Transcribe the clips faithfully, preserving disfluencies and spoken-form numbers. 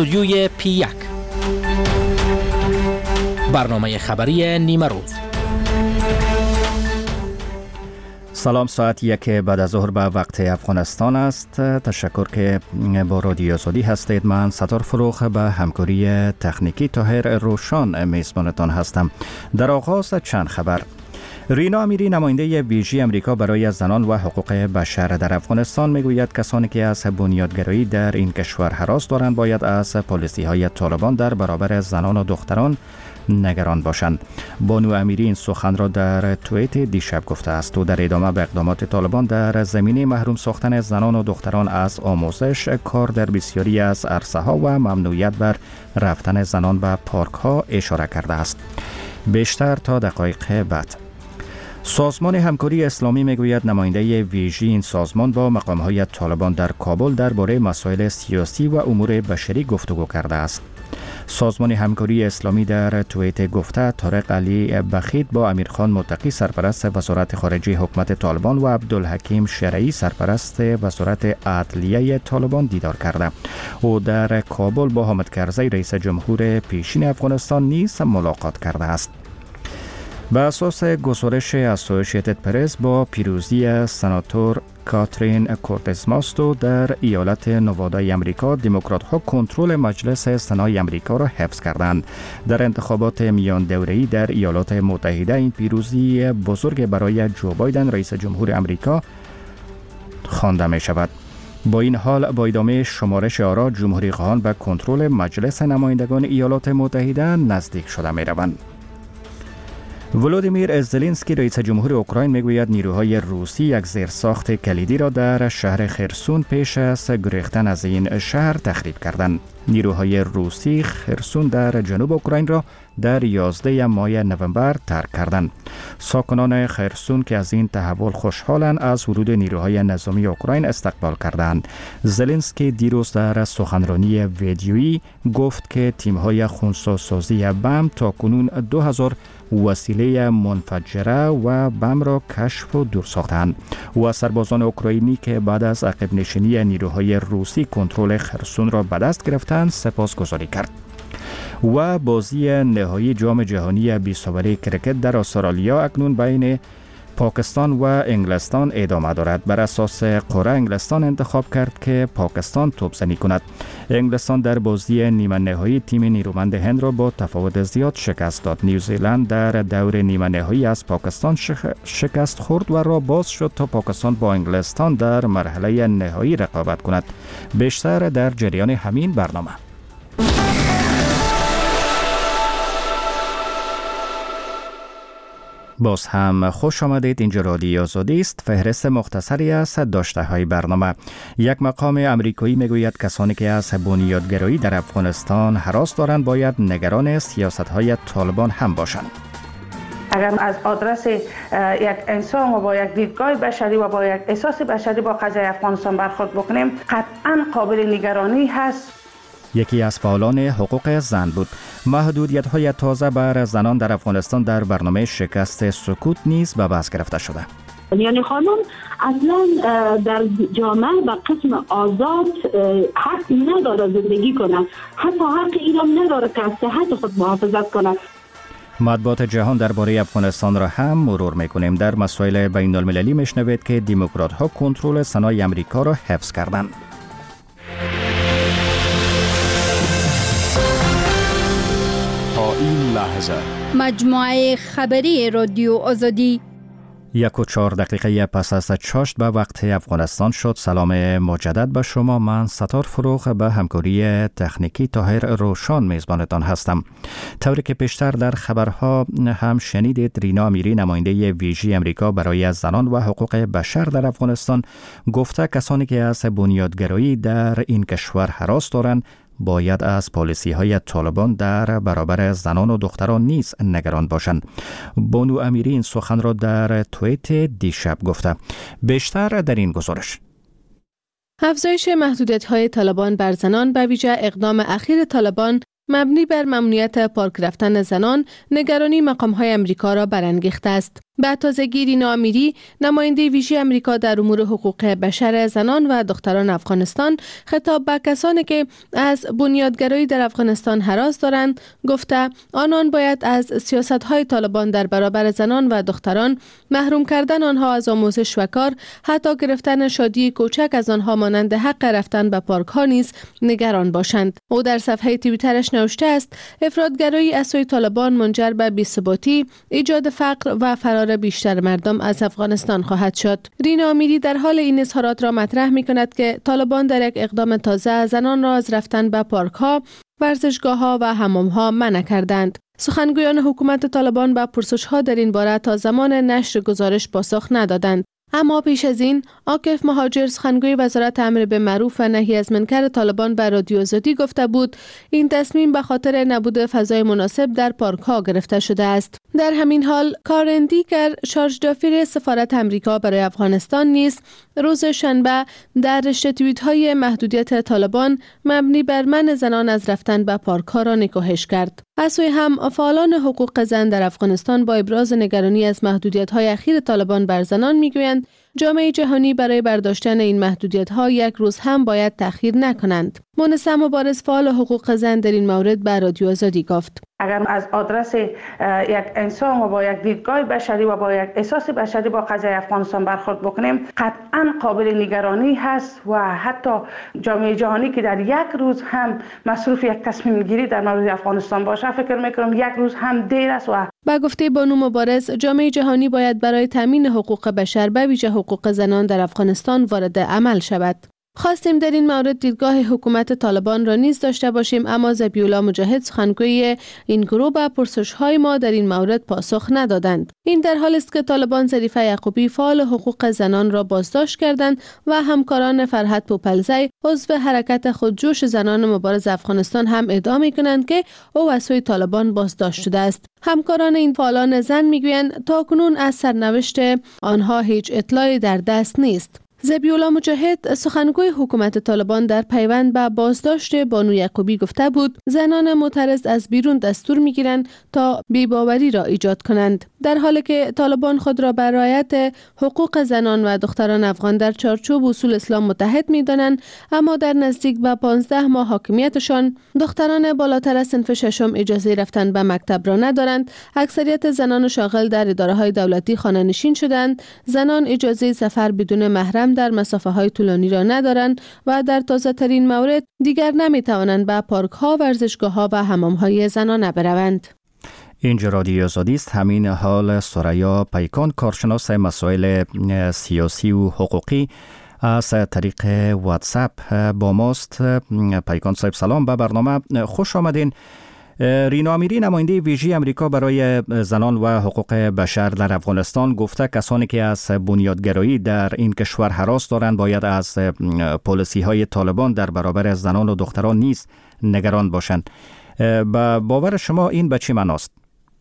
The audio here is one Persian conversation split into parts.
استودیوی پی یک، برنامه خبری نیمه روز. سلام، ساعت یک بعد از ظهر به وقت افغانستان است. تشکر که با رادیو آزادی هستید. من ستار فروخ به همکاری تکنیکی طاهر روشان میزبانتان هستم. در آغاز چند خبر. رینا امیری، نماینده ویژه امریکا برای زنان و حقوق بشر در افغانستان، میگوید کسانی که از بنیادگرایی در این کشور هراس دارند باید از پالیسی های طالبان در برابر زنان و دختران نگران باشند. بانو امیری این سخن را در توییت دیشب گفته است و در ادامه به اقدامات طالبان در زمینه محروم ساختن زنان و دختران از آموزش، کار در بسیاری از عرصه ها و ممنوعیت بر رفتن زنان به پارک ها اشاره کرده است. بیشتر تا دقایق بعد. سازمان همکاری اسلامی میگوید نماینده ویژه این سازمان با مقام‌های طالبان در کابل درباره مسائل سیاسی و امور بشری گفتگو کرده است. سازمان همکاری اسلامی در توییت گفته طارق علی بخیت با امیرخان متقی سرپرست وزارت خارجه حکومت طالبان و عبدالحکیم شرعی سرپرست وزارت عدلیه طالبان دیدار کرده. او در کابل با حامد کرزی رئیس جمهور پیشین افغانستان نیز ملاقات کرده است. به اساس گزارش اسوسییتد پرس، با پیروزی سناتور کاترین کورتز ماستو در ایالت نوادای امریکا، دموکرات ها کنترل مجلس سنای امریکا را حفظ کردند. در انتخابات میان دوره‌ای در ایالات متحده این پیروزی بزرگ برای جو بایدن رئیس جمهور امریکا خوانده می شود. با این حال با ادامه شمارش آرا، جمهوری خواهان به کنترل مجلس نمایندگان ایالات متحده نزدیک شده می روند. ولودیمیر زلنسکی رئیس جمهور اوکراین میگوید نیروهای روسی یک زیرساخت کلیدی را در شهر خرسون پیش از گریختن از این شهر تخریب کردند. نیروهای روسی خرسون در جنوب اوکراین را در یازده ماه نوامبر ترک کردند. ساکنان خرسون که از این تحول خوشحالند از ورود نیروهای نظامی اوکراین استقبال کردند. زلنسکی دیروز در سخنرانی ویدیویی گفت که تیم‌های خنثی‌سازی بم تا کنون دو هزار وسیله منفجره و بم را کشف و دور ساختند. و سربازان اوکراینی که بعد از عقب نشینی نیروهای روسی کنترل خرسون را به دست گرفتند سپاسگزاری کرد. و بازی نهایی جام جهانی بیست اوری کرکت در استرالیا اکنون بین پاکستان و انگلستان ادامه دارد. بر اساس قرعه انگلستان انتخاب کرد که پاکستان توپزنی کند. انگلستان در بازی نیمه نهایی تیم نیرومند هند را با تفاوت زیاد شکست داد. نیوزیلند در دور نیمه نهایی از پاکستان شکست خورد و راه باز شد تا پاکستان با انگلستان در مرحله نهایی رقابت کند. بیشتر در جریان همین برنامه. باز هم خوش آمدید. اینجا رادیو آزادی است. فهرست مختصری از داشته های برنامه. یک مقام امریکایی میگوید کسانی که از بنیادگرایی در افغانستان هراس دارند باید نگران سیاست های طالبان هم باشند. اگر از آدرس یک انسان و با یک دیدگاه بشری و با یک احساس بشری با قضیه افغانستان برخورد بکنیم، قطعا قابل نگرانی هست. یکی از فعالان حقوق زن بود. محدودیت‌های تازه بر زنان در افغانستان در برنامه شکست سکوت نیز به بحث گرفته شده. یعنی خانم اصلا در جامعه به قسم آزاد حق نداره زندگی کنه، حتی حق ایران نداره که از صحت خود محافظت کنه. مطبوعات جهان درباره افغانستان را هم مرور می‌کنیم. در مسائل بین المللی میشنوید که دموکرات ها کنترل سنای امریکا را حفظ کردند. این لحظه مجموعه خبری رادیو آزادی. یک و چهار دقیقه پس از چاشت به وقت افغانستان شد. سلام مجدد به شما. من ستار فروخ به همکاری تکنیکی طاهر روشان میزبانتان هستم. طوری که پیشتر در خبرها هم شنیدید، رینا امیری نماینده ویژه امریکا برای زنان و حقوق بشر در افغانستان گفته کسانی که از بنیادگرایی در این کشور هراس دارند باید از پالیسی های طالبان در برابر زنان و دختران نیز نگران باشند. بانو امیری این سخن را در توییت دیشب گفته. بیشتر در این گزارش. افزایش محدودیت‌های طالبان بر زنان، به ویژه اقدام اخیر طالبان مبنی بر ممنوعیت پارک رفتن زنان، نگرانی مقام‌های امریکا را برانگیخته است. به تازگی رینا امیری نماینده ویژه امریکا در امور حقوق بشر زنان و دختران افغانستان خطاب به کسانی که از بنیادگرایی در افغانستان هراس دارند گفته آنان باید از سیاست‌های طالبان در برابر زنان و دختران، محروم کردن آنها از آموزش و کار، حتی گرفتن شادی کوچک از آنها مانند حق رفتن به پارک ها نیز نگران باشند. او در صفحه توییترش نوشته است افراطگرایی از سوی طالبان منجر به بی‌ثباتی، ایجاد فقر و فرار بیشتر مردم از افغانستان خواهد شد. رینا امیری در حال این اظهارات را مطرح می کند که طالبان در یک اقدام تازه زنان را از رفتن به پارک ها، ورزشگاه ها و حمام ها منع کردند. سخنگویان حکومت طالبان به پرسش ها در این باره تا زمان نشر گزارش پاسخ ندادند. اما پیش از این عاکف مهاجر سخنگوی وزارت امر به معروف و نهی از منکر طالبان به رادیو آزادی گفته بود این تصمیم به خاطر نبود فضای مناسب در پارک ها گرفته شده است. در همین حال کارن دیگر شارژ دافیر سفارت امریکا برای افغانستان نیز روز شنبه در رشته توییت های محدودیت طالبان مبنی بر منع زنان از رفتن به پارک ها را نکوهش کرد. از سوی هم فعالان حقوق زن در افغانستان با ابراز نگرانی از محدودیت های اخیر طالبان بر زنان میگویند جامعه جهانی برای برداشتن این محدودیت ها یک روز هم باید تأخیر نکنند. مونسه مبارز فعال حقوق زن در این مورد به رادیو آزادی گفت اگر از آدرس یک انسان و با یک دیدگاه بشری و با یک احساس بشری با قضیه افغانستان برخورد بکنیم قطعا قابل نگرانی هست و حتی جامعه جهانی که در یک روز هم مصروف یک تصمیم گیری در مورد افغانستان باشه فکر میکنم یک روز هم دیر است. و با گفته بانو مبارز جامعه جهانی باید برای تامین حقوق بشر به ویژه حقوق زنان در افغانستان وارد عمل شود. خواستیم در این مورد دیدگاه حکومت طالبان را نیز داشته باشیم اما ذبیح‌الله مجاهد سخنگوی این گروه به پرسش‌های ما در این مورد پاسخ ندادند. این در حالی است که طالبان ظریفه یعقوبی فعال حقوق زنان را بازداشت کردند و همکاران فرحت پوپلزی عضو حرکت خودجوش زنان مبارز افغانستان هم ادعا می‌کنند که او از سوی طالبان بازداشت شده است. همکاران این فعالان زن می‌گویند تاکنون از سرنوشت آنها هیچ اطلاعی در دست نیست. ذبیح‌الله مجاهد سخنگوی حکومت طالبان در پیوند به بازداشت بانو یعقوبی گفته بود زنان معترض از بیرون دستور میگیرند تا بی‌باوری را ایجاد کنند، در حالی که طالبان خود را بر رعایت حقوق زنان و دختران افغان در چارچوب اصول اسلام متحد می‌دانند. اما در نزدیک به پانزده ماه حاکمیتشان دختران بالاتر از صنف ششم اجازه رفتن به مکتب را ندارند. اکثریت زنان شاغل در اداره‌های دولتی خانه‌نشین شدند. زنان اجازه سفر بدون محرم در مسافه های طولانی را ندارند و در تازه ترین مورد دیگر نمی توانند به پارک ها، ورزشگاه ها و حمام های زنانه بروند. اینجا رادیو آزادی است. همین حال سریا پیکان کارشناس مسائل سیاسی و حقوقی از طریق واتساپ با ماست. پیکان صاحب سلام به برنامه، خوش آمدین. رینا امیری نماینده ویژه امریکا برای زنان و حقوق بشر در افغانستان گفته کسانی که از بنیادگرایی در این کشور هراس دارند باید از پالیسی های طالبان در برابر زنان و دختران نیز نگران باشند. با باور شما این به چه معناست؟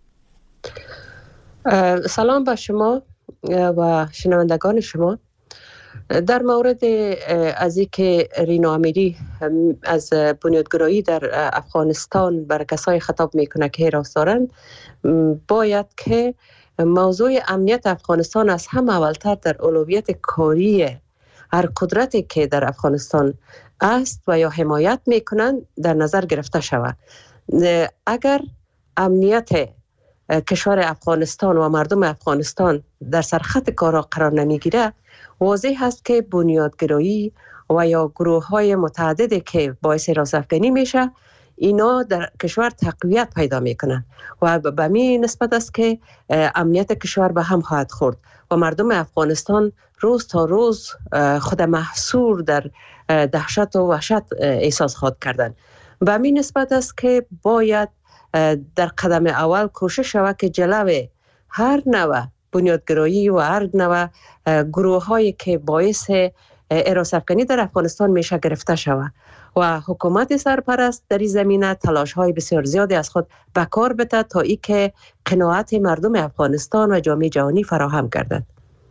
سلام به شما و شنوندگان شما. در مورد از اینکه رینا امیری از بنیادگرایی در افغانستان برای کسای خطاب میکنه که هراس دارند، باید که موضوع امنیت افغانستان از هم اولتر در اولویت کاری هر قدرتی که در افغانستان است و یا حمایت میکنند در نظر گرفته شود. اگر امنیت کشور افغانستان و مردم افغانستان در سرخط کار قرار نمیگیره، واضح هست که بنیادگرایی و یا گروه های متعددی که باعث هراس افکنی میشه اینا در کشور تقویت پیدا میکنن و به می نسبت است که امنیت کشور به هم خواهد خورد و مردم افغانستان روز تا روز خود محصور در دهشت و وحشت احساس خواهد کردن. به می نسبت است که باید در قدم اول کوشش شود که جلوی هر نوع بنیادگرایی و هر نوع گروه هایی که باعث هراس افکنی در افغانستان میشه گرفته شود و حکومت سرپرست در این زمینه تلاش های بسیار زیادی از خود به کار بده تا ای که قناعت مردم افغانستان و جامعه جهانی فراهم گردد.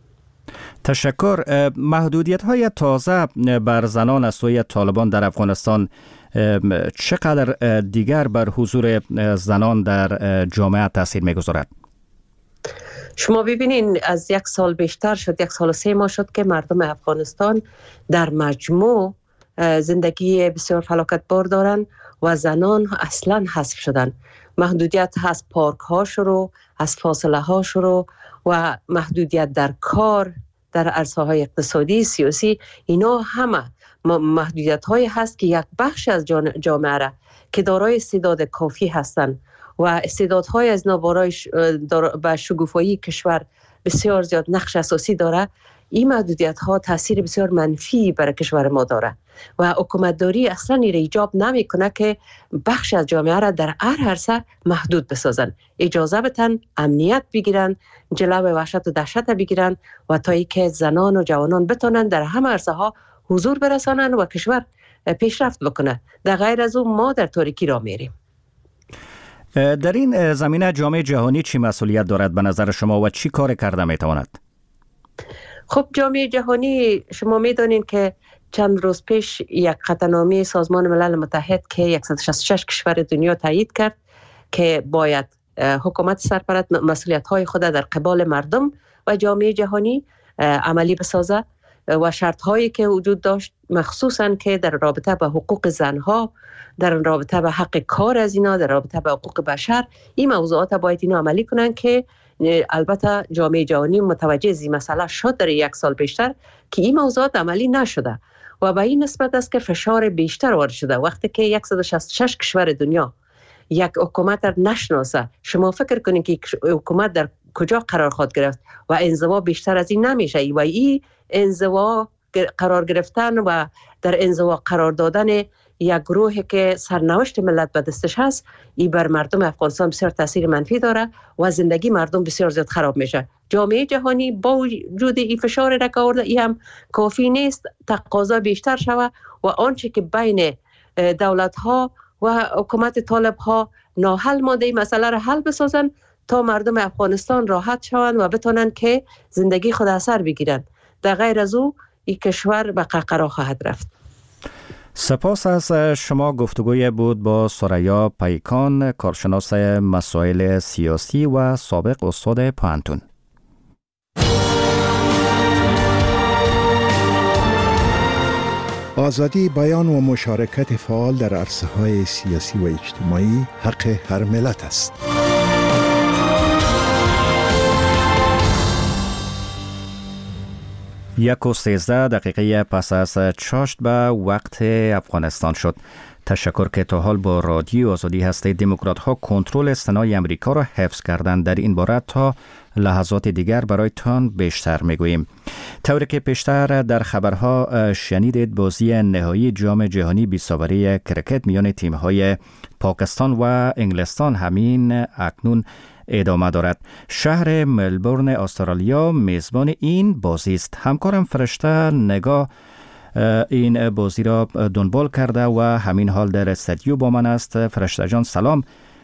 تشکر. محدودیت های تازه بر زنان از سوی طالبان در افغانستان چقدر دیگر بر حضور زنان در جامعه تاثیر میگذارد؟ شما ببینین از یک سال بیشتر شد، یک سال و سه ماه شد که مردم افغانستان در مجموع زندگی بسیار فلاکت بار دارن و زنان اصلا حذف شدن. محدودیت از پارک ها شروع، از فاصله ها شروع و محدودیت در کار، در عرصه های اقتصادی، سیاسی، اینا همه محدودیت های هست که یک بخش از جامعه را که دارای استعداد کافی هستند و استعدادهای از نابارای به شکوفایی کشور بسیار زیاد نقش اساسی داره، این محدودیت ها تاثیر بسیار منفی برای کشور ما داره و حکومتداری اصلا این ایجاب نمیکنه که بخش از جامعه را در هر عرصه محدود بسازن. اجازه بدن امنیت بگیرن، جلو وحشت و دهشت بگیرن و تا اینکه زنان و جوانان بتونن در همه عرصه ها حضور برسانن و کشور پیشرفت بکنه. در غیر از اون ما در تاریکی را میریم. در این زمینه جامعه جهانی چی مسئولیت دارد به نظر شما و چی کار کرده میتواند؟ خب جامعه جهانی شما میدانید که چند روز پیش یک قطعنامه سازمان ملل متحد که صد و شصت و شش کشور دنیا تایید کرد که باید حکومت سرپرست مسئولیت های خود در قبال مردم و جامعه جهانی عملی بسازه و شرط هایی که وجود داشت، مخصوصا که در رابطه با حقوق زنها، در رابطه با حق کار از اینا، در رابطه با حقوق بشر، این موضوعات باید اینا عملی کنن که البته جامعه جهانی متوجه از این مسئله شد در یک سال بیشتر که این موضوعات عملی نشده و به این نسبت است که فشار بیشتر وارد شده. وقتی که صد و شصت و شش کشور دنیا یک حکومت را نشناسه، شما فکر کنید که حکومت در کجا قرار خواهد گرفت و انزوا بیشتر از این نمیشه و این انزوا قرار گرفتن و در انزوا قرار دادن یک گروهی که سرنوشت ملت به دستش هست، این بر مردم افغانستان بسیار تاثیر منفی داره و زندگی مردم بسیار زیاد خراب میشه. جامعه جهانی با وجود این فشار را که آورده، این هم کافی نیست، تقاضا بیشتر شوه و آنچه که بین دولت ها و حکومت طالب ها ناحل مانده این مسئله را حل بسازن تا مردم افغانستان راحت شوند و بتونن که زندگی خود اثر بگیرن. در غیر از او این کشور به قهقرا خواهد رفت. سپاس از شما. گفتگوی بود با ثریا پیکان، کارشناس مسائل سیاسی و سابق استاد پوهنتون. آزادی بیان و مشارکت فعال در عرصه‌های سیاسی و اجتماعی حق هر ملت است. یک و سیزده دقیقه پس از چاشت به وقت افغانستان شد. تشکر که تا حال با رادیو آزادی هستید. دموکرات ها کنترل استانای امریکا را حفظ کردند. در این باره تا لحظات دیگر برایتان بیشتر میگوییم. طوری که پیشتر در خبرها شنیدید، بازی نهایی جام جهانی بی‌سابقه کرکت میان تیم‌های پاکستان و انگلستان همین اکنون ادامه دارد. شهر ملبورن استرالیا میزبان این بازی است. همکارم فرشته نگاه این بازی را دنبال کرده و همین حال در استودیو با من است. فرشته جان سلام.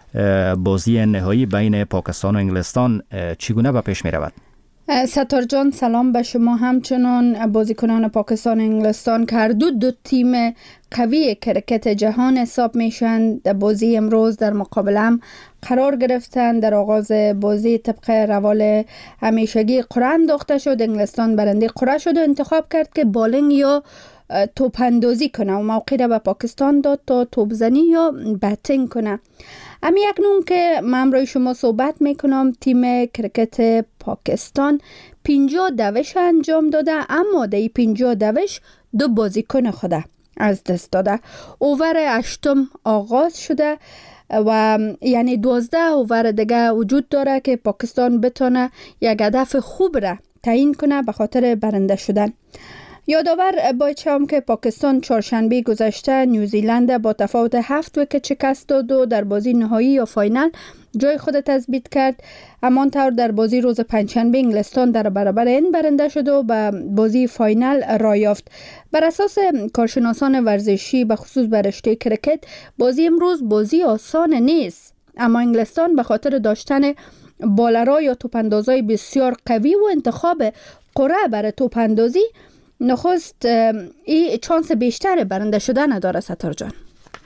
بازی نهایی بین پاکستان و انگلستان چگونه به پیش می رود؟ ستار جان سلام به شما. همچنان بازیکنان پاکستان و انگلستان که هر دو دو تیم قوی کرکت جهان حساب میشن، در بازی امروز در مقابل هم قرار گرفتن. در آغاز بازی طبق روال همیشگی قرعه انداخته شد. انگلستان برنده قرعه شد و انتخاب کرد که بالینگ یا توپ اندازی کنه و موقع را به پاکستان داد تا توپ زنی یا بتینگ کنه. امی اکنون که من امروز شما صحبت میکنم، تیم کرکت پاکستان پنجاه دوش انجام داده، اما در این پنجاه دوش دو بازیکن خود از دست داده. اوور هشتم آغاز شده و یعنی دوازده اوور دیگه وجود داره که پاکستان بتونه یک هدف خوب را تعیین کنه به خاطر برنده شدن. یادآور باید شوم که پاکستان چهارشنبه گذشته نیوزیلند با تفاوت هفت ویکت شکست داد و در بازی نهایی یا فاینال جای خود تثبیت کرد. همانطور در بازی روز پنجشنبه انگلستان در برابر این برنده شد و به بازی فاینال راه یافت. بر اساس کارشناسان ورزشی به خصوص بر رشته کرکت، بازی امروز بازی آسان نیست، اما انگلستان به خاطر داشتن بالرها یا توپاندازای بسیار قوی و انتخاب قرعه برای توپاندازی نخست این چانس بیشتر برنده شدن داره. ستار جان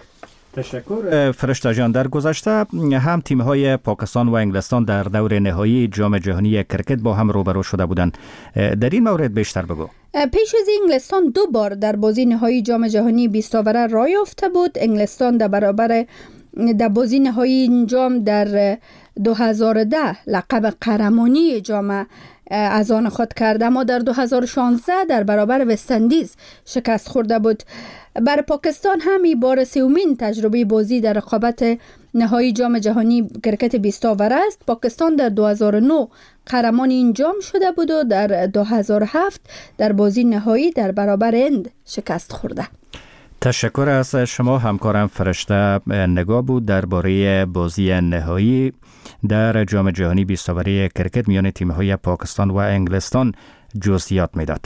تشکر فرشته جان. در گذشته هم تیم‌های پاکستان و انگلستان در دور نهایی جام جهانی کرکت با هم روبرو شده بودند. در این مورد بیشتر بگو. پیش از انگلستان دو بار در بازی نهایی جام جهانی بیست آوره رای یافته بود. انگلستان در برابر در بازی نهایی این جام در دو هزار و ده لقب قهرمانی جام از آن خود کرده، اما در دو هزار و شانزده در برابر وست‌اندیز شکست خورده بود. بر پاکستان همی بار سومین تجربه بازی در رقابت نهایی جام جهانی کرکت بیست آوره است. پاکستان در دو هزار و نه قهرمان این جام شده بود و در دو هزار و هفت در بازی نهایی در برابر هند شکست خورده. تشکر از شما همکارم فرشته نگاه بود درباره بازی نهایی در جام جهانی بیست آوره کرکت میان تیم‌های پاکستان و انگلستان جزئیات میداد.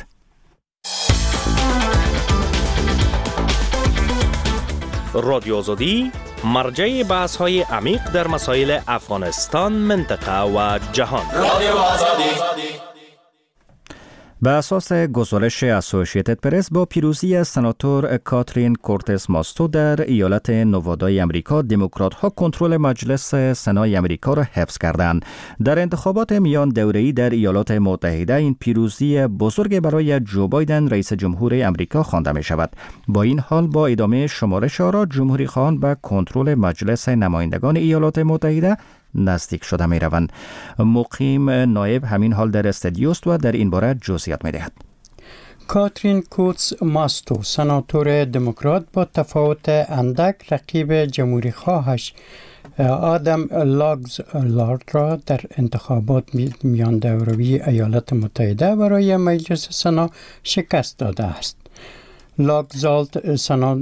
رادیو آزادی مرجع بحث‌های عمیق در مسائل افغانستان، منطقه و جهان. رادیو آزادی. به اساس گزارش اسوسییتد پرس با پیروزی سناتور کاترین کورتس ماستو در ایالت نوادای امریکا، دموکرات‌ها کنترل مجلس سنای امریکا را حفظ کردند. در انتخابات میان دوره‌ای در ایالات متحده این پیروزی بزرگ برای جو بایدن رئیس جمهور امریکا خوانده می شود. با این حال با ادامه شمارش آرا جمهوری‌خواهان به کنترل مجلس نمایندگان ایالات متحده نزدیک شده می روند. مقیم نایب همین حال در استودیوست و در این باره جزئیات می دهد. کاترین کورتس ماستو سناتور دموکرات با تفاوت اندک رقیب جمهوری خواهش آدم لاگز لارد را در انتخابات میان دوره‌ای ایالات متحده برای مجلس سنا شکست داده است. لاگزالت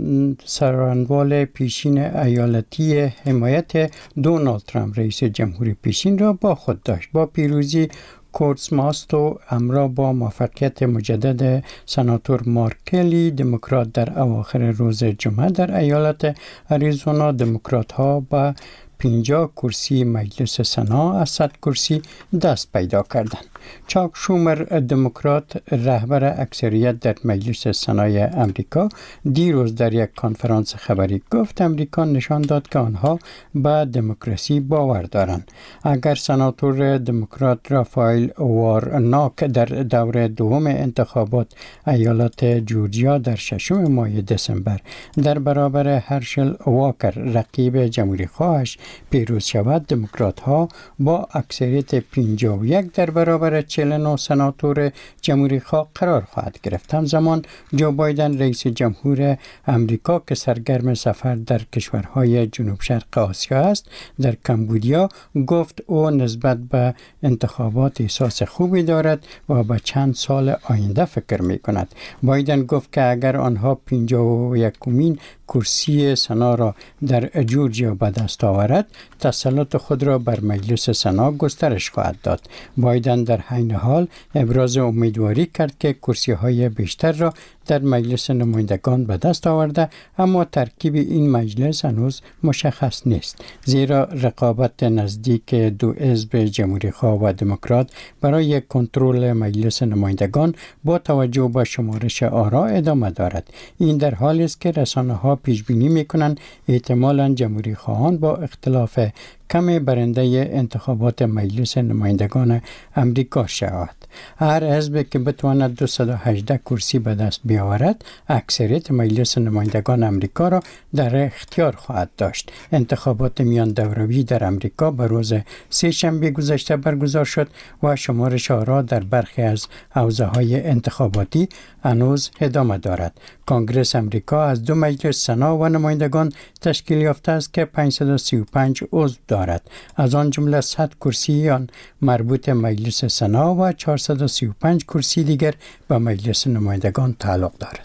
سرانوال پیشین ایالتی حمایت دونالد ترامپ رئیس جمهوری پیشین را با خود داشت. با پیروزی کورتس ماستو همراه با موفقیت مجدد سناتور مارک کلی دموکرات در اواخر روز جمعه در ایالت اریزونا، دموکرات ها با پنجاه کرسی مجلس سنا از صد کرسی دست پیدا کردند. چاک شومر دموکرات رهبر اکثریت در مجلس سنای امریکا دیروز در یک کنفرانس خبری گفت امریکا نشان داد که آنها به دموکراسی باور دارند. اگر سناتور دموکرات رافائل وارناک در دور دوم انتخابات ایالات جورجیا در ششم ماه دسامبر در برابر هرشل واکر رقیب جمهوری خواهش پیروز شود، دموکرات ها با اکثریت پنجاه و یک در برابر چهل و نه سناتور جمهوری خواه قرار خواهد گرفت. همزمان جو بایدن رئیس جمهور امریکا که سرگرم سفر در کشورهای جنوب شرق آسیا است، در کمبودیا گفت او نسبت به انتخابات احساس خوبی دارد و به چند سال آینده فکر می کند. بایدن گفت که اگر آنها پنجاه و یکمین کرسی سنا را در جورجیا به دست آورد، تسلط خود را بر مجلس سنا گسترش خواهد داد. بایدن در عین حال ابراز امیدواری کرد که کرسی های بیشتر را در مجلس نمایندگان به دست آورده، اما ترکیب این مجلس هنوز مشخص نیست، زیرا رقابت نزدیک دو حزب جمهوری خواه و دموکرات برای کنترل مجلس نمایندگان با توجه به شمارش آرا ادامه دارد. این در حالی است که رسانه ها پیش بینی می‌کنند احتمالاً جمهوری خواهان با اختلاف کم برنده انتخابات مجلس نمایندگان امریکا شود. هر حزب که بتواند دویست و هجده کرسی به دست بیاورد، اکثریت مجلس نمایندگان امریکا را در اختیار خواهد داشت. انتخابات میان دوره‌ای در امریکا به روز سه شنبه گذشته برگزار شد و شمارش آرا در برخی از حوزه‌های انتخاباتی هنوز ادامه دارد. کنگره امریکا از دو مجلس سنا و نمایندگان تشکیل یافته است که پانصد و سی و پنج عضو دارد. از آن جمله صد کرسی آن مربوط مجلس سنا و چهارصد و سی و پنج کرسی دیگر به مجلس نمایندگان تعلق دارد.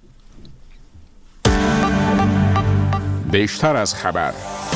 بیشتر از خبر.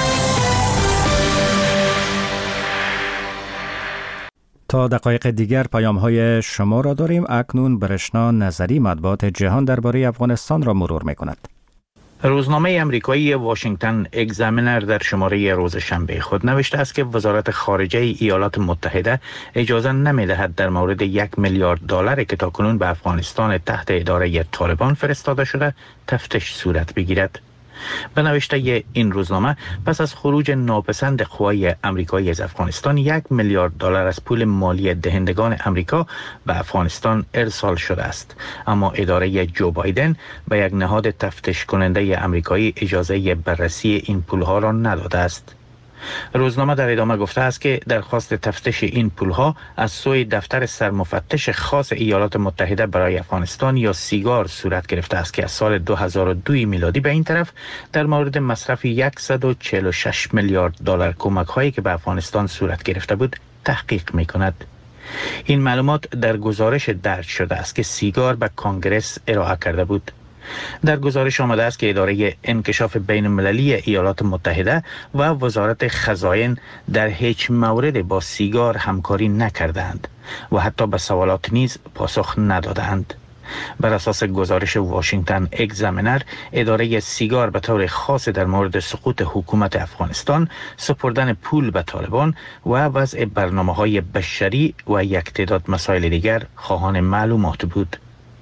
تا دقایق دیگر پیام های شما را داریم. اکنون برشنا نظری مطبوعات جهان درباره افغانستان را مرور می‌کند. روزنامه امریکایی واشنگتن اگزامینر در شماره روز شنبه خود نوشته است که وزارت خارجه ایالات متحده اجازه نمی‌دهد در مورد یک میلیارد دلاری که تاکنون به افغانستان تحت اداره طالبان فرستاده شده تفتیش صورت بگیرد. به نوشته این روزنامه پس از خروج ناپسند قوای آمریکایی از افغانستان یک میلیارد دلار از پول مالی دهندگان آمریکا به افغانستان ارسال شده است، اما اداره جو بایدن به یک نهاد تفتیش کننده آمریکایی اجازه بررسی این پولها را نداده است. روزنامه در ادامه گفته است که درخواست تفتیش این پولها از سوی دفتر سرمفتش خاص ایالات متحده برای افغانستان یا سیگار صورت گرفته است که از سال دو هزار و دو میلادی به این طرف در مورد مصرف صد و چهل و شش میلیارد دلار کمک هایی که به افغانستان صورت گرفته بود تحقیق می کند. این معلومات در گزارش درج شده است که سیگار به کانگرس ارائه کرده بود. در گزارش آمده است که اداره انکشاف بین المللی ایالات متحده و وزارت خزاین در هیچ مورد با سیگار همکاری نکردند و حتی به سوالات نیز پاسخ ندادند. بر اساس گزارش واشنگتن اگزامینر، اداره سیگار به طور خاص در مورد سقوط حکومت افغانستان، سپردن پول به طالبان و وضع برنامه‌های بشری و یک تعداد مسائل دیگر خواهان معلومات بود.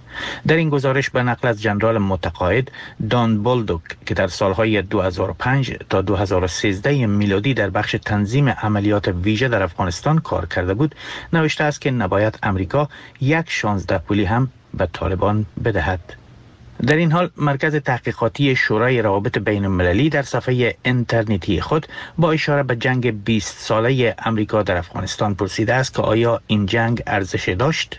در این گزارش به نقل از جنرال متقاعد دان بولدوک که در سالهای دو هزار و پنج تا دو هزار و سیزده میلادی در بخش تنظیم عملیات ویژه در افغانستان کار کرده بود، نوشته است که نباید امریکا یک شانزده پولی هم به طالبان بدهد. در این حال مرکز تحقیقاتی شورای روابط بین المللی در صفحه اینترنتی خود با اشاره به جنگ بیست ساله امریکا در افغانستان پرسیده است که آیا این جنگ ارزش داشت؟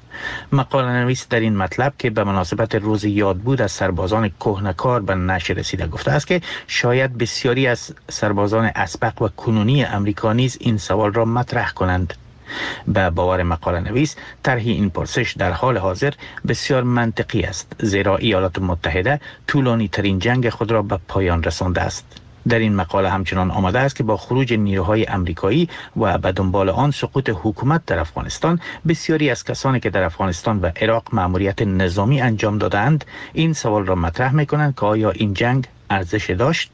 مقاله نویس در این مطلب که به مناسبت روز یادبود از سربازان کهنه‌کار به نشر رسیده گفته است که شاید بسیاری از سربازان اسبق و کنونی امریکا نیز این سوال را مطرح کنند. به باور مقاله نویس، طرح این پرسش در حال حاضر بسیار منطقی است، زیرا ایالات متحده طولانی ترین جنگ خود را به پایان رسانده است. در این مقاله همچنان آمده است که با خروج نیروهای آمریکایی و به دنبال آن سقوط حکومت در افغانستان، بسیاری از کسانی که در افغانستان و عراق مأموریت نظامی انجام دادند این سوال را مطرح می‌کنند که آیا این جنگ ارزش داشت؟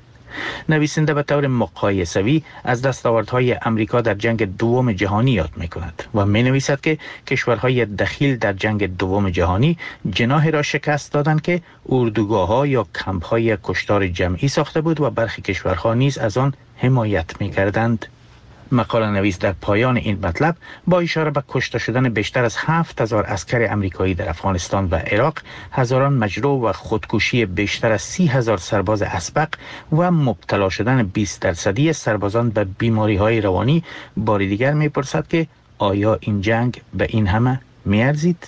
نویسنده به طور مقایسوی از دستاوردهای امریکا در جنگ دوم جهانی یاد می‌کند و می‌نویسد که کشورهای دخیل در جنگ دوم جهانی جناحی را شکست دادند که اردوگاه‌ها یا کمپ‌های کشتار جمعی ساخته بود و برخی کشورها نیز از آن حمایت می‌کردند. مقاله نویس در پایان این مطلب با اشاره به کشته شدن بیشتر از هفت هزار عسکر آمریکایی در افغانستان و عراق، هزاران مجروح و خودکشی بیشتر از سی هزار سرباز اسبق و مبتلا شدن بیست درصدی سربازان به بیماری‌های روانی، بار دیگر می‌پرسد که آیا این جنگ به این همه می‌ارزید؟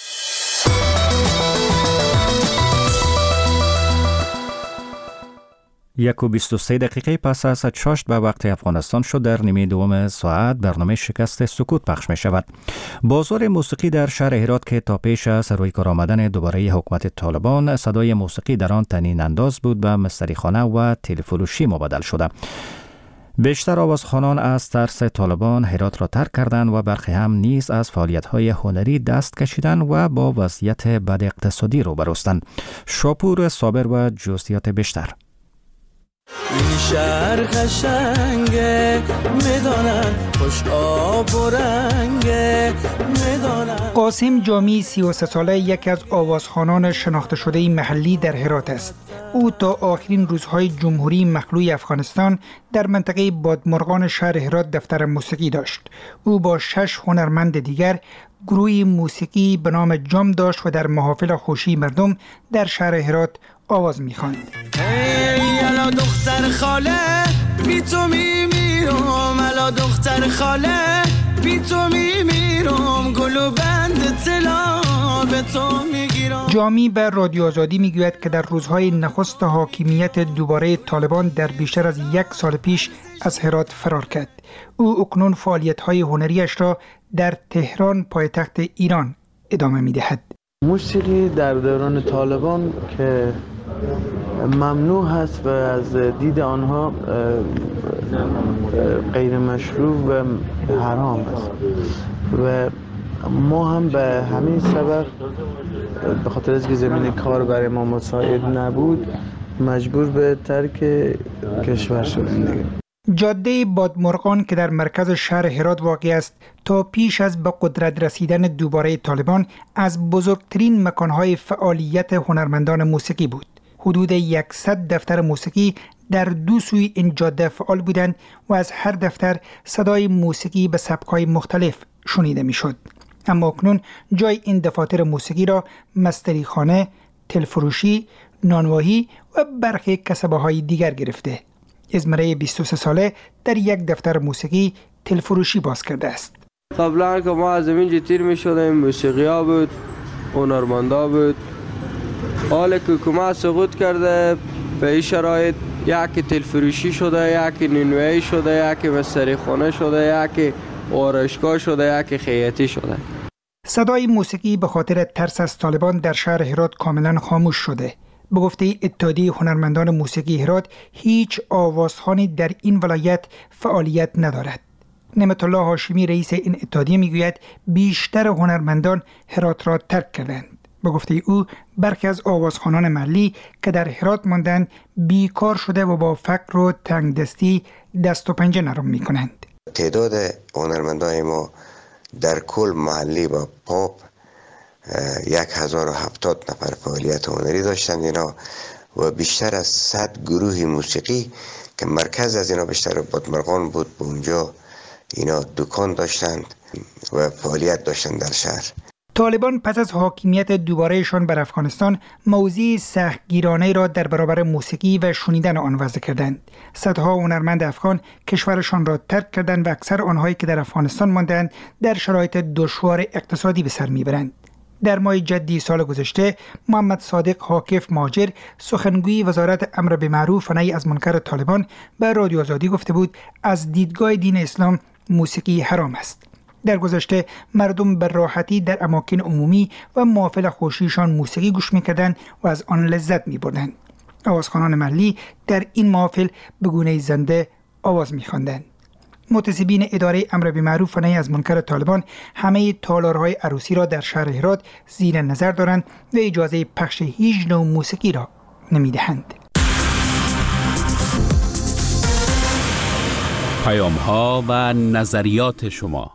یک و بیست و سه دقیقه پس از چاشت به وقت افغانستان شد در نیمه دوم ساعت برنامه شکست سکوت پخش می شود. بازار موسیقی در شهر هرات که تا پیش از روی کار آمدن دوباره حکومت طالبان صدای موسیقی در آن طنین انداز بود به مستریخانه و تلفروشی مبادل شده. بیشتر آوازخوانان از ترس طالبان هرات را ترک کردند و برخی هم نیز از فعالیت‌های هنری دست کشیدند و با وضعیت بد اقتصادی روبرو هستند. شاپور صابر و جزئیات بیشتر. این شهر قشنگه میدانن خوش آب و رنگه میدانن. قاسم جامی سی و سه ساله یکی از آوازخوانان شناخته شده محلی در هرات است. او تا آخرین روزهای جمهوری مخلوع افغانستان در منطقه بادمرغان شهر هرات دفتر موسیقی داشت. او با شش هنرمند دیگر گروهی موسیقی به نام جام داشت و در محافل خوشی مردم در شهر هرات آواز می‌خواند. ای الا دختر خاله بی تو میمیرم، الا دختر خاله بی تو میمیرم، گلو بند طلا به تو میگیرم. جامی به رادیو آزادی میگوید که در روزهای نخست حاکمیت دوباره طالبان در بیشتر از یک سال پیش از هرات فرار کرد. او اکنون فعالیت‌های هنریش را در تهران پایتخت ایران ادامه می‌دهد. موسیقی در دوران طالبان که ممنوع هست و از دید آنها غیر مشروع و حرام است و ما هم به همین سبب به خاطر از که زمین کار برای ما مساعد نبود مجبور به ترک کشور شدیم دیگه. جاده بادمرغان که در مرکز شهر هرات واقع است تا پیش از به قدرت رسیدن دوباره طالبان از بزرگترین مکانهای فعالیت هنرمندان موسیقی بود. حدود صد دفتر موسیقی در دو سوی این جاده فعال بودند و از هر دفتر صدای موسیقی به سبک‌های مختلف شنیده می‌شد. اما اکنون جای این دفاتر موسیقی را مستری خانه، تلفروشی، نانواهی و برخی کسبه‌های دیگر گرفته. ازمره بیست و سه ساله در یک دفتر موسیقی تلفروشی باز کرده است. قبلا که ما از اینجا تیر می شدیم، موسیقی ها بود، هنرمندا بود. حالا که حکومت سقوط کرده به این شرایط یکی تلفروشی شده، یکی نانوایی شده، یکی مستری خانه شده، یکی آرایشگاه شده، یکی خیاطی شده. صدای موسیقی به خاطر ترس از طالبان در شهر هرات کاملا خاموش شده. به گفته اتحادیه هنرمندان موسیقی هرات هیچ آوازخوانی در این ولایت فعالیت ندارد. نعمت الله هاشمی رئیس این اتحادیه میگوید بیشتر هنرمندان هرات را ترک کردند. به گفته او برخی از آوازخوانان محلی که در هرات ماندند بیکار شده و با فقر و تنگدستی دست و پنجه نرم میکنند. تعداد هنرمندان ما در کل محلی با پاپ یک هزار و هفتاد نفر فعالیت هنری داشتند اینا و بیشتر از صد گروه موسیقی که مرکز از اینا بیشتر بادمرغان بود. به اونجا اینا دکان داشتند و فعالیت داشتند در شهر. طالبان پس از حاکمیت دوبارهشان بر افغانستان موضوع سختگیرانه را در برابر موسیقی و شنیدن آن وضع کردند. صدها هنرمند افغان کشورشان را ترک کردند و اکثر آنهایی که در افغانستان ماندند در شرایط دشوار اقتصادی به سر میبرند. در ماه جدی سال گذشته محمد صادق حاکف مهاجر سخنگوی وزارت امر بالمعروف و نهی از منکر طالبان به رادیو آزادی گفته بود از دیدگاه دین اسلام موسیقی حرام است. در گذشته مردم به راحتی در اماکن عمومی و محافل خوشیشان موسیقی گوش می‌کردند و از آن لذت می‌بردند. آوازخوانان محلی در این محافل به گونه زنده آواز می‌خواندند. متسبین اداره امر بالمعروف و نهی از منکر طالبان همه تالارهای عروسی را در شهر هرات زیر نظر دارند و اجازه پخش هیچ نوع موسیقی را نمی‌دهند. پیام‌ها و نظریات شما.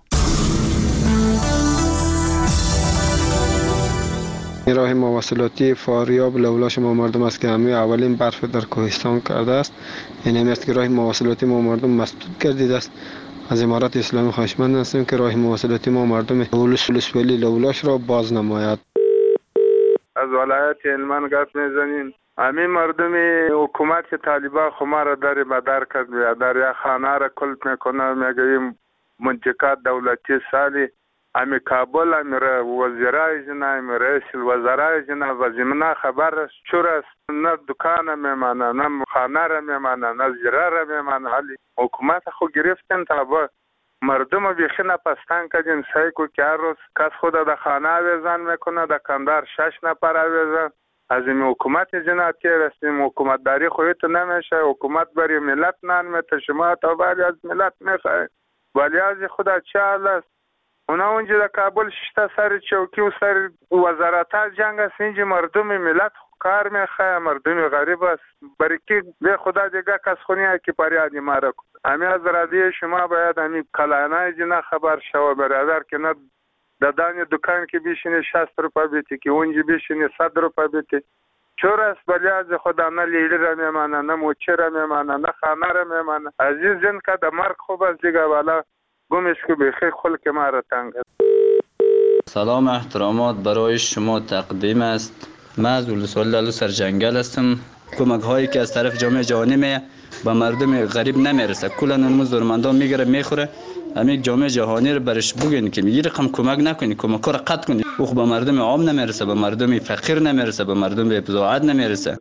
راه مواصلاتی فاریاب لولاش ما مردم است که همه اولین برف در کوهستان کرده است. این هم است که راه مواصلاتی ما مردم مسدود گردیده است. از امارات اسلامی خواهشمند هستیم که راه مواصلاتی ما مردم لولوس ولسوالی لولاش را باز نماید. از ولایت هلمند گپ میزنیم. همین مردم حکومت طالبان خما را در مدار کرد و در یک خانه را کلت میکنه. میگویم منطقه دولتی سالی امی کابل امی وزیرای جنا امی رئیس الوزرای جنا و زمینه خبر چور است. نه دکان میمانه، نه خانه را میمانه، نه زیره را میمانه. حالی حکومت خود گرفتن تا با مردم بیخی نپستان کردن. سعی کو که هر روز کس خود در خانه آویزان میکنه، در کندار شش نفر آویزان. از این حکومت جناتی رسیم. حکومت داری خودت نمیشه. حکومت برای ملت نان میته. شما تا ولی از ملت میخواه ولی از خدا چه حال است. اونا اونجا در کابل شتا سر چوکی و سر وزارت جنگ است. اینجا مردم ملت کار میخواه. مردم غریب است. برای که به خدا دیگه کس خونی ها که پریادی ما را کن. همین از رادیو شما باید همین کلانای جنا خبر شو برادر که نه دادن دکان که بیشینه شصت روپا بیتی که اونجا بیشینه صد روپا بیتی. چور است ولی از خدا نه لیلی را میمانه، نه موچه را میمانه، نه خانه را میمانه. از این زن که در مرگ خوب است دیگه والا گمش که بخیر خلق ما را تنگ. سلام احترامات برای شما تقدیم است. من از ولسوالی لالو سرجنگل هستم. کمک هایی که از طرف جامعه جهانی می به مردم غریب نمیرسه. کلا اون ضرورتمندان میگیره میخوره. همین جامعه جهانی رو برش بگین که میگی رقم کمک نکنی، کمک رو قطع کنی. او به مردم عام نمیرسه، به مردم فقیر نمیرسه، به مردم بزاعت نمیرسه.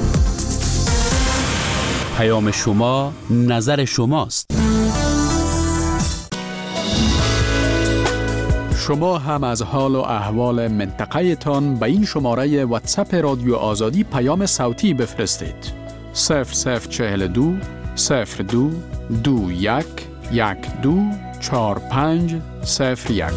پیام شما نظر شماست. شما هم از حال و احوال منطقه تان به این شماره واتساپ رادیو آزادی پیام صوتی بفرستید. صفر صفر چهل و دو صفر دو دو یک یک دو چهار پنج صفر یک.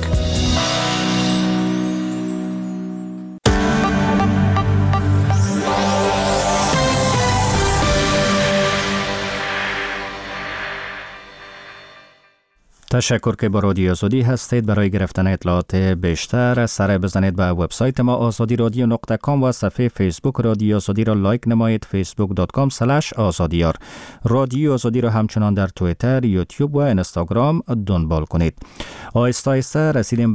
تشکر که با رادیو آزادی هستید. برای گرفتن اطلاعات بیشتر سر بزنید به وبسایت ما آزادی رادیو نقطه کام و صفحه فیسبوک رادیو آزادی را لایک نمایید، فیسبوک دات کام اسلش آزادیار. رادیو آزادی را همچنان در توییتر، یوتیوب و اینستاگرام دنبال کنید. آهسته آهسته رسیدیم